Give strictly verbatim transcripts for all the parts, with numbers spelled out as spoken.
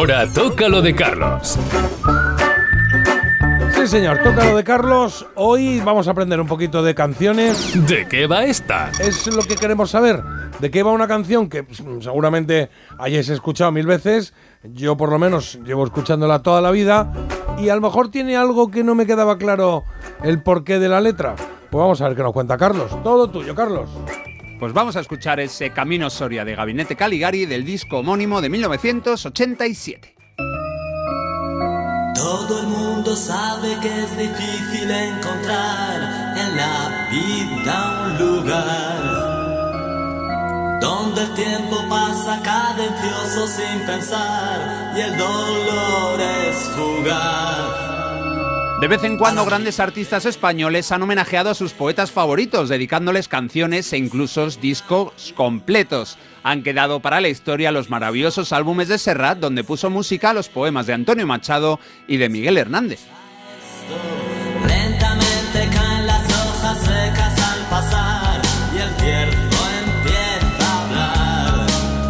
Ahora toca lo de Carlos. Sí, señor, toca lo de Carlos. Hoy vamos a aprender un poquito de canciones. ¿De qué va esta? Es lo que queremos saber. ¿De qué va una canción que seguramente hayáis escuchado mil veces? Yo por lo menos llevo escuchándola toda la vida y a lo mejor tiene algo que no me quedaba claro el porqué de la letra. Pues vamos a ver qué nos cuenta Carlos. Todo tuyo, Carlos. Pues vamos a escuchar ese Camino Soria de Gabinete Caligari del disco homónimo de mil novecientos ochenta y siete. Todo el mundo sabe que es difícil encontrar en la vida un lugar donde el tiempo pasa cadencioso sin pensar y el dolor es fugaz. De vez en cuando grandes artistas españoles han homenajeado a sus poetas favoritos, dedicándoles canciones e incluso discos completos. Han quedado para la historia los maravillosos álbumes de Serrat, donde puso música a los poemas de Antonio Machado y de Miguel Hernández. Lentamente caen las hojas secas al pasar y el cierzo empieza a hablar.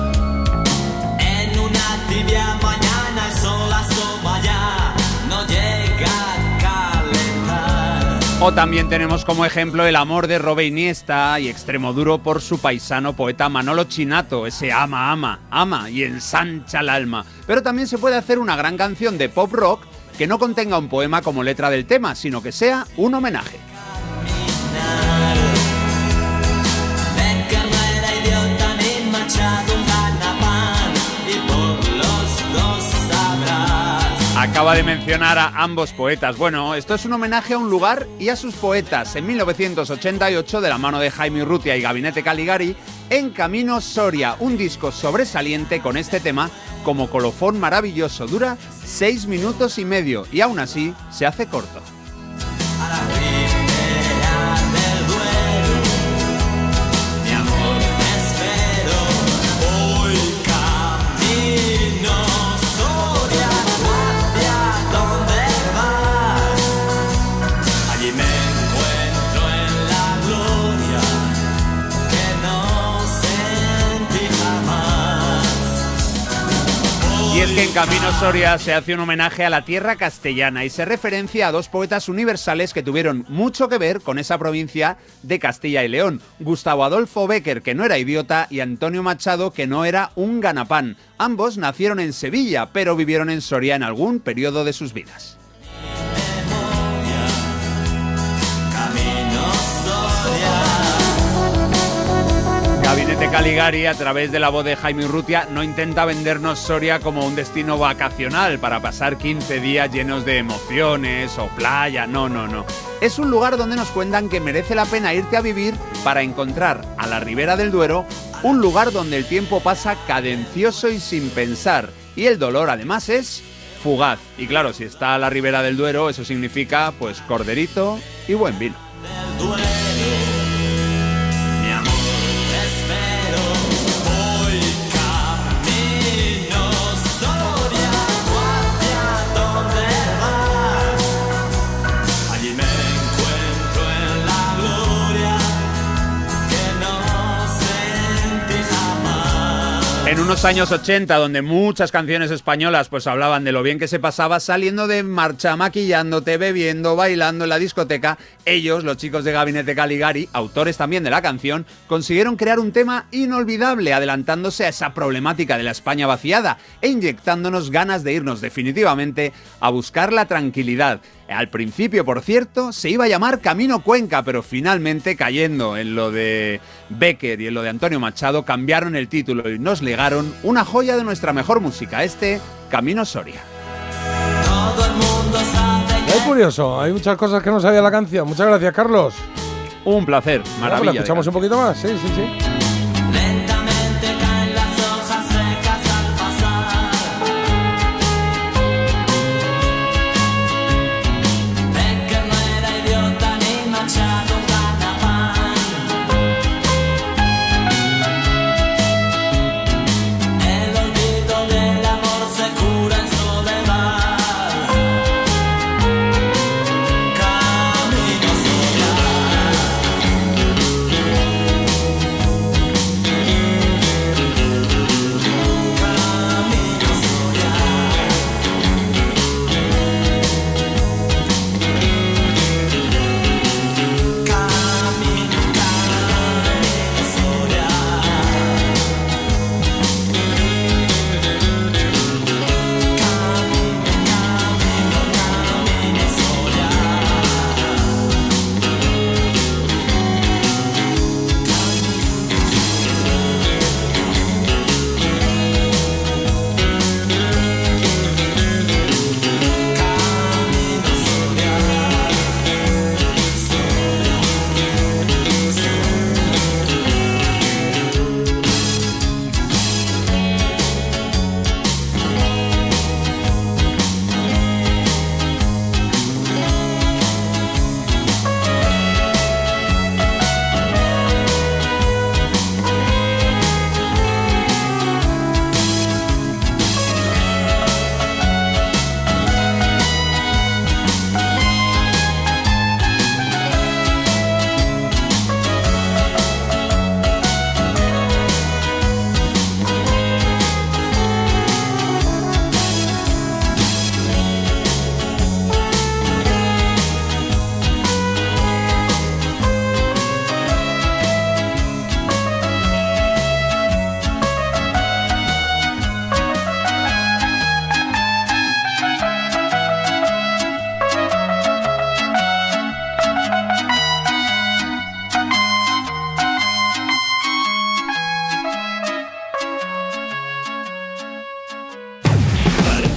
En una tibia mañana el sol asoma ya, no llega a calentar. O también tenemos como ejemplo El amor de Robe Iniesta y Extremoduro por su paisano poeta Manolo Chinato, ese ama, ama, ama y ensancha el alma. Pero también se puede hacer una gran canción de pop rock que no contenga un poema como letra del tema, sino que sea un homenaje. Acaba de mencionar a ambos poetas. Bueno, esto es un homenaje a un lugar y a sus poetas. En mil novecientos ochenta y ocho, de la mano de Jaime Urrutia y Gabinete Caligari, en Camino Soria, un disco sobresaliente con este tema como colofón maravilloso. Dura seis minutos y medio y aún así se hace corto. A la ribera del Duero, mi amor te espero. Voy camino Soria, hacia donde vas. Allí me encuentro en la gloria que no sentí jamás. Y es que en Camino Soria se hace un homenaje a la tierra castellana y se referencia a dos poetas universales que tuvieron mucho que ver con esa provincia de Castilla y León. Gustavo Adolfo Bécquer, que no era idiota, y Antonio Machado, que no era un ganapán. Ambos nacieron en Sevilla, pero vivieron en Soria en algún periodo de sus vidas. Camino Soria. Gabinete Caligari, a través de la voz de Jaime Urrutia, no intenta vendernos Soria como un destino vacacional para pasar quince días llenos de emociones o playa. No, no, no. Es un lugar donde nos cuentan que merece la pena irte a vivir para encontrar a la ribera del Duero un lugar donde el tiempo pasa cadencioso y sin pensar. Y el dolor, además, es fugaz. Y claro, si está a la ribera del Duero, eso significa, pues, corderito y buen vino. Del Duero, mi amor te espero. Voy camino Soria, hacia donde vas. Allí me encuentro en la gloria que no sentí jamás. En unos años ochenta, donde muchas canciones españolas pues hablaban de lo bien que se pasaba saliendo de marcha, maquillándote, bebiendo, bailando en la discoteca, ellos, los chicos de Gabinete Caligari, autores también de la canción, consiguieron crear un tema inolvidable, adelantándose a esa problemática de la España vaciada e inyectándonos ganas de irnos definitivamente a buscar la tranquilidad. Al principio, por cierto, se iba a llamar Camino Cuenca, pero finalmente, cayendo en lo de Bécquer y en lo de Antonio Machado, cambiaron el título y nos legaron una joya de nuestra mejor música, este Camino Soria. Todo el mundo sabe que Es curioso, hay muchas cosas que no sabía la canción. Muchas gracias, Carlos. Un placer, maravilla. ¿La escuchamos un poquito más? Sí, sí, sí. lentamente caen las hojas secas al pasar. Bécquer no era idiota ni Machado un ganapán. El olvido del amor se cura en soledad. Camino Soria.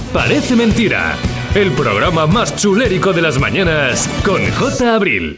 Parece mentira. El programa más chulérico de las mañanas con J. Abril.